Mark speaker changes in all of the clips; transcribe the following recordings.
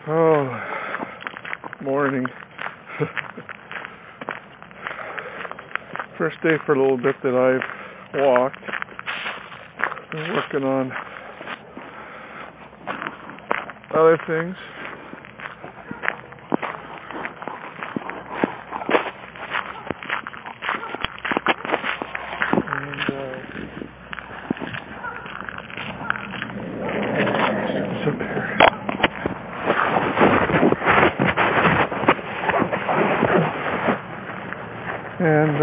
Speaker 1: Oh, morning. First day for a little bit that I've walked. Been working on other things. And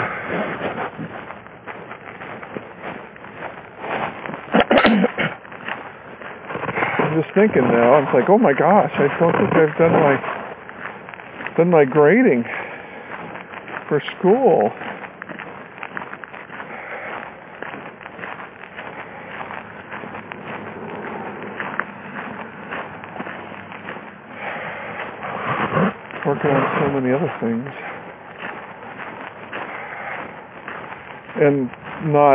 Speaker 1: I'm just thinking now, it's like, oh my gosh, I don't think I've done my grading for school. Working on so many other things. And not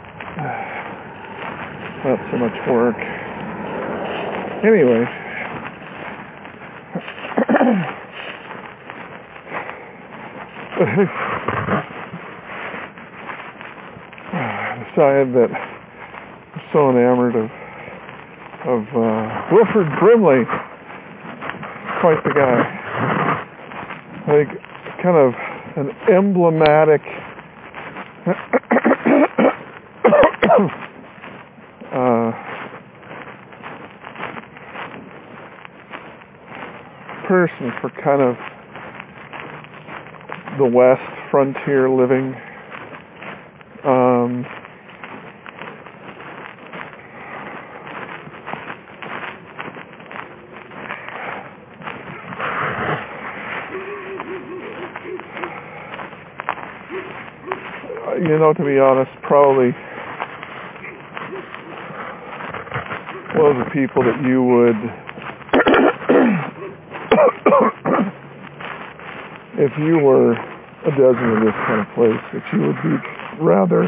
Speaker 1: so much work. Anyway, I decided that I'm so enamored of Wilford Brimley. Quite the guy. Like, kind of an emblematic person for kind of the West frontier living. To be honest, probably one of the people that you would, if you were a dozen of this kind of place, that you would be rather,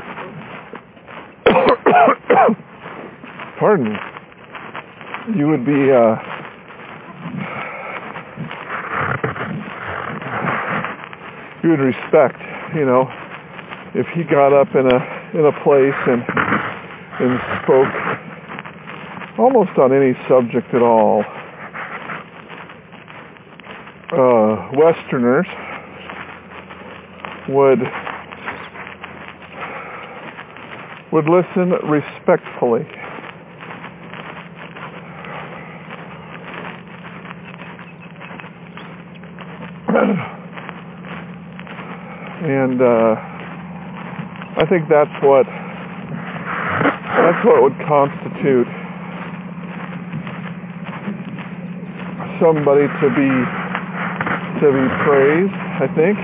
Speaker 1: pardon me, you would be, you would respect, if he got up in a place and spoke almost on any subject at all. Westerners would listen respectfully. And I think that's what would constitute somebody to be praised, I think.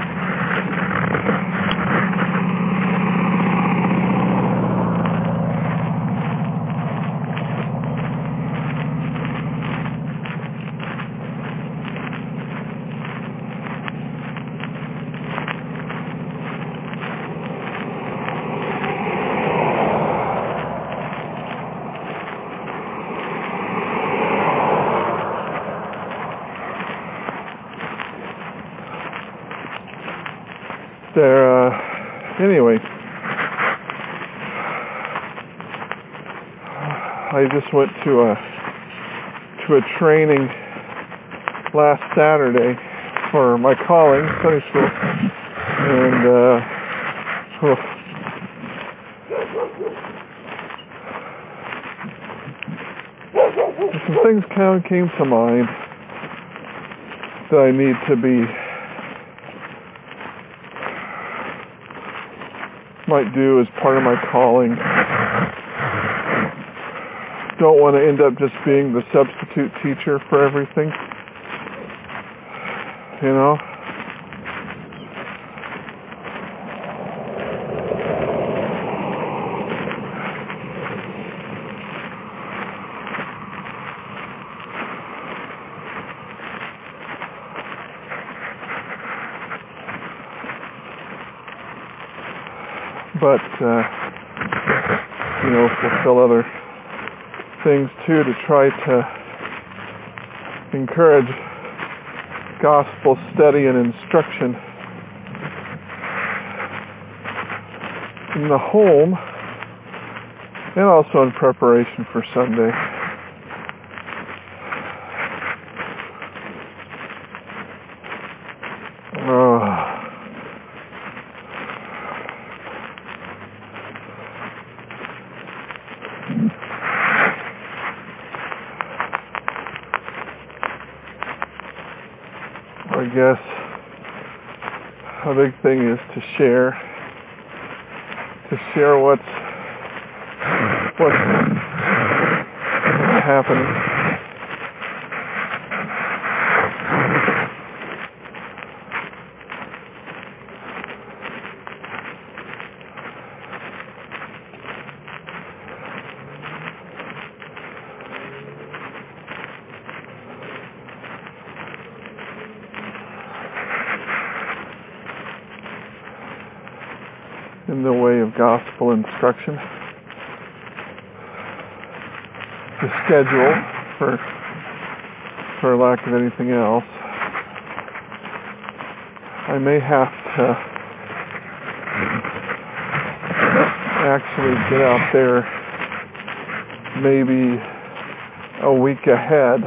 Speaker 1: Anyway, I just went to a training last Saturday for my calling, Sunday school, and some things kind of came to mind that I need to might do as part of my calling. Don't want to end up just being the substitute teacher for everything. But, fulfill other things too, to try to encourage gospel study and instruction in the home and also in preparation for Sunday. I guess a big thing is to share what's happening. In the way of gospel instruction, the schedule, for lack of anything else, I may have to actually get out there maybe a week ahead.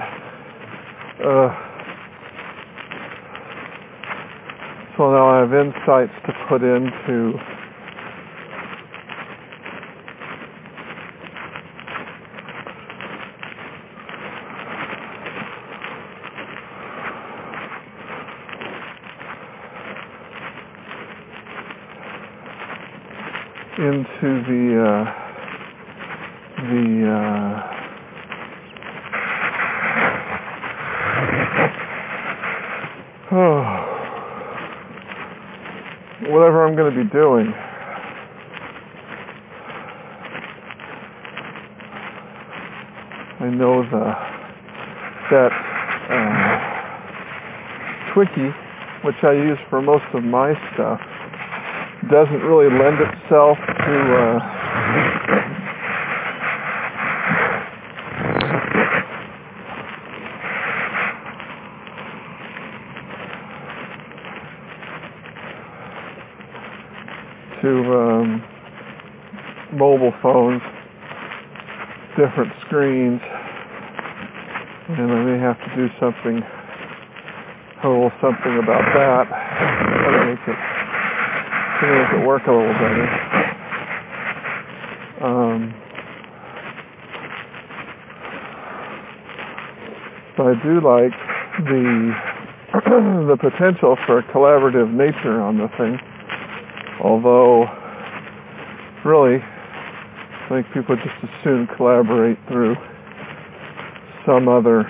Speaker 1: So now I have insights to put into whatever I'm going to be doing. I know that Twiki, which I use for most of my stuff, doesn't really lend itself to mobile phones, different screens, and I may have to do something about that to make it work a little better. But I do like the potential for a collaborative nature on the thing. Although, really, I think people just as soon collaborate through some other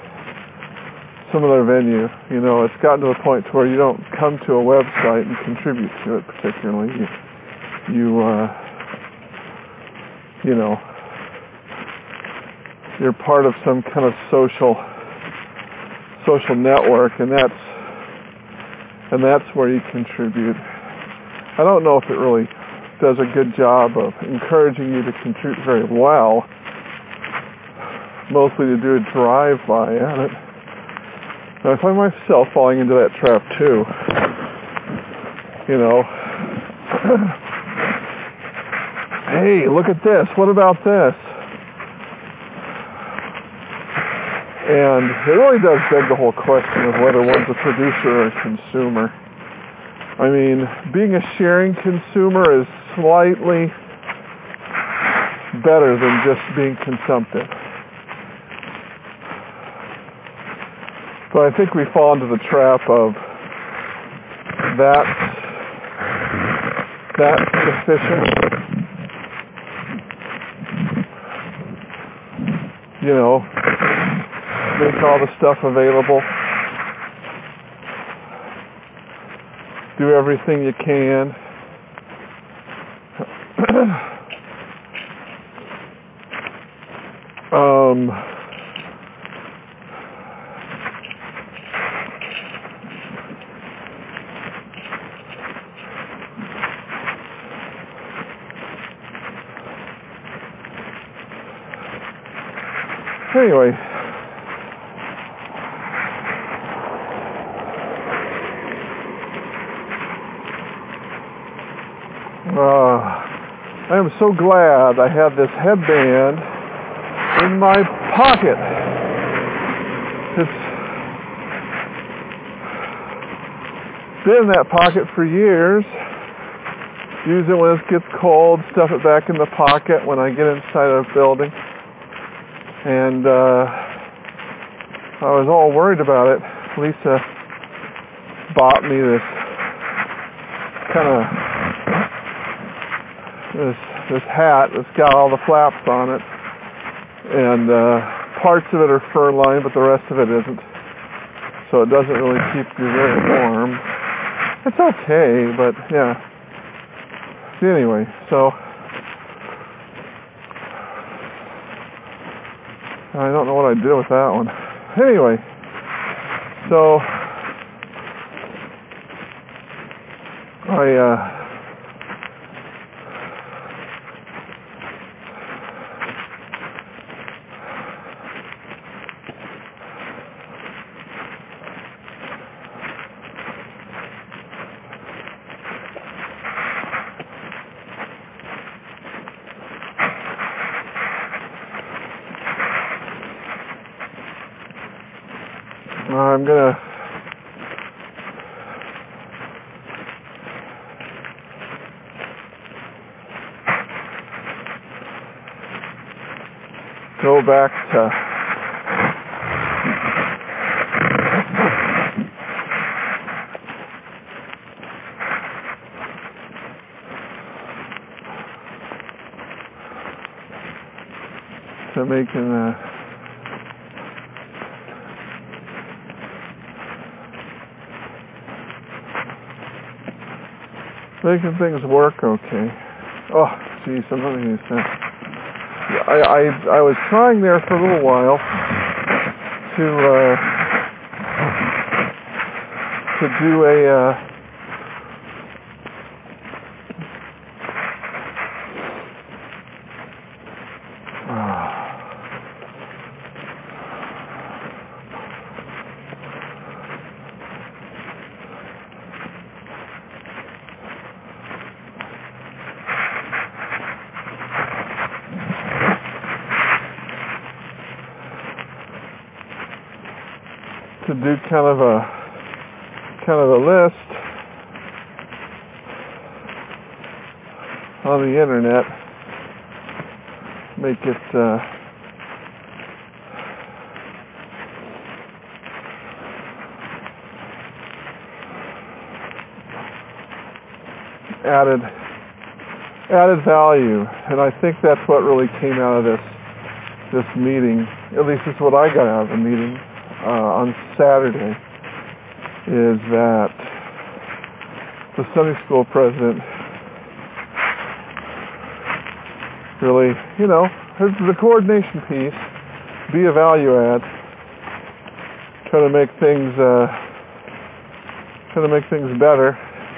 Speaker 1: venue. You know, it's gotten to a point where you don't come to a website and contribute to it particularly. You're part of some kind of social network, and that's where you contribute. I don't know if it really does a good job of encouraging you to contribute very well, mostly to do a drive-by at it. And I find myself falling into that trap too. You know, hey, look at this, what about this? And it really does beg the whole question of whether one's a producer or a consumer. I mean, being a sharing consumer is slightly better than just being consumptive. But I think we fall into the trap of that's sufficient. You know, make all the stuff available. Do everything you can. Anyway, I'm so glad I had this headband in my pocket. It's been in that pocket for years. Use it when it gets cold, stuff it back in the pocket when I get inside a building. And I was all worried about it. Lisa bought me this kind of this hat that's got all the flaps on it, and parts of it are fur lined, but the rest of it isn't, so it doesn't really keep you very warm. It's okay, but yeah. Anyway, so I don't know what I did with that one. Anyway, so I'm gonna go back to making things work okay. Oh, geez, I'm not going to say. I was trying there for a little while to do kind of a list on the internet, make it added value, and I think that's what really came out of this meeting. At least it's what I got out of the meeting on Saturday, is that the Sunday school president really, the coordination piece, be a value add, try to make things better.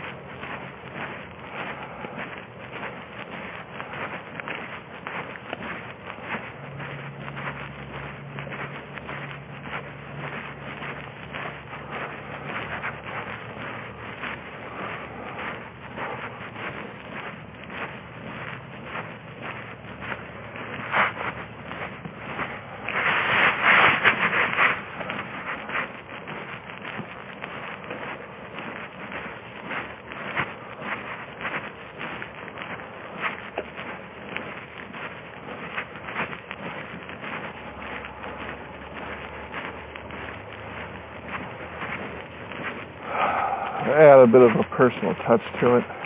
Speaker 1: Add a bit of a personal touch to it.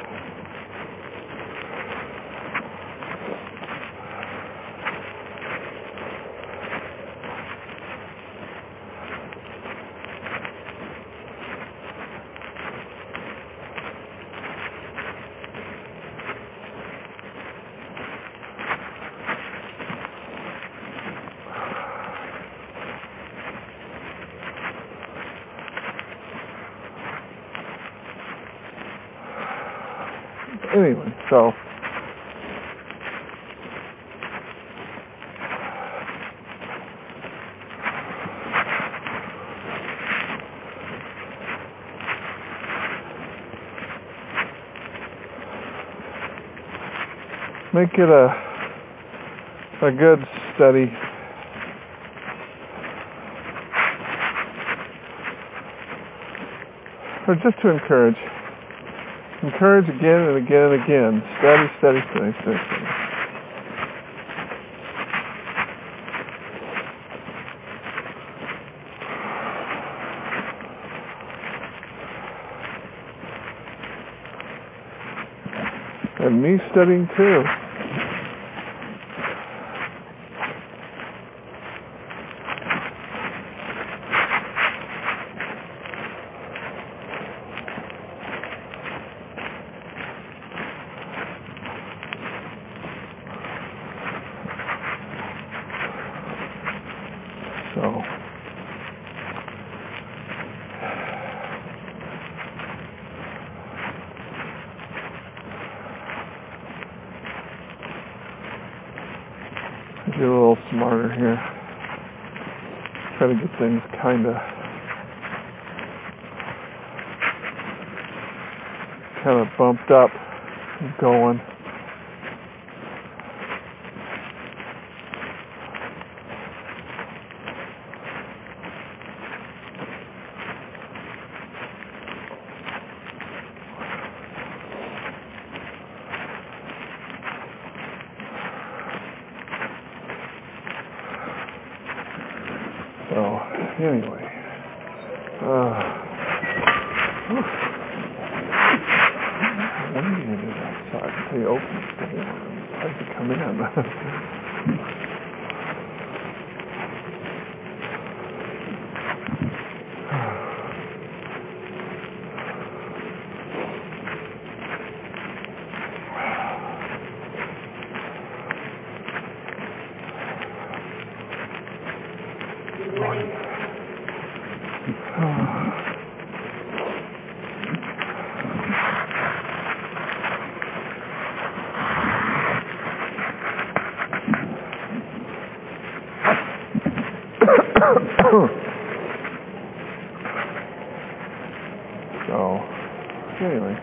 Speaker 1: Anyway, so make it a good steady or just to encourage again and again and again, steady. And me studying too. So get a little smarter here. Try to get things kind of bumped up and going. So, anyway, what are you going to do outside until you open the door and try to come in? So, anyway.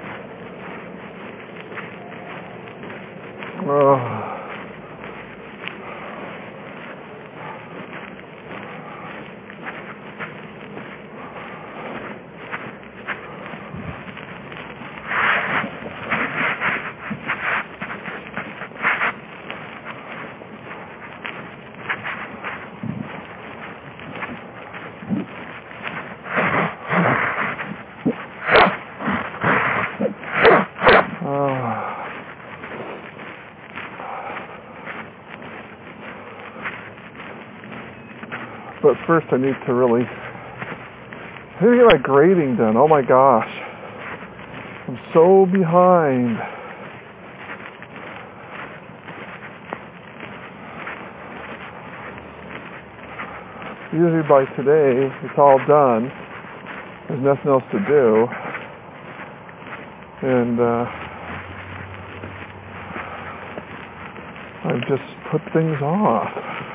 Speaker 1: But first I need to get my grading done. Oh my gosh. I'm so behind. Usually by today it's all done. There's nothing else to do. And I've just put things off.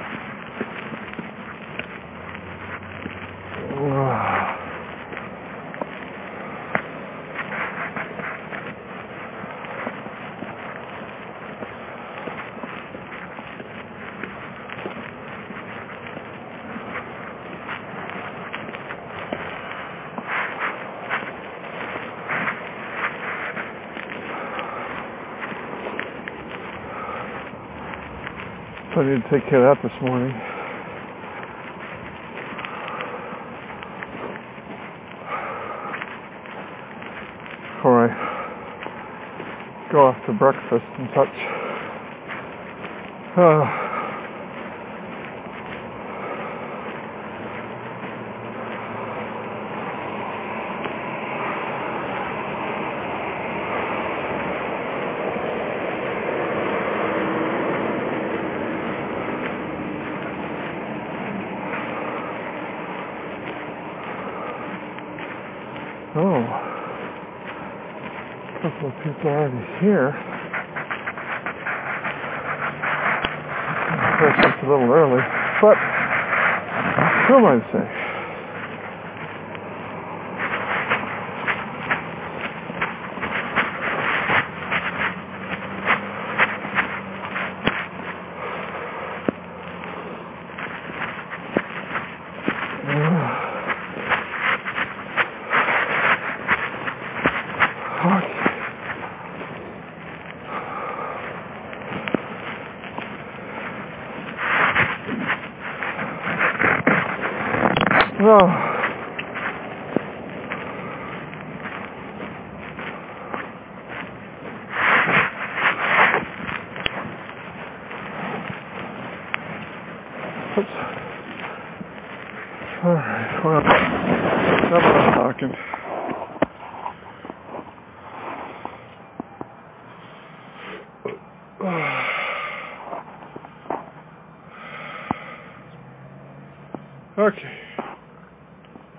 Speaker 1: So I need to take care of that this morning. Before I go off to breakfast and such. A couple of people already here. Of course, it's a little early, but who am I to say? Oh. All right, well, I'm talking. Okay.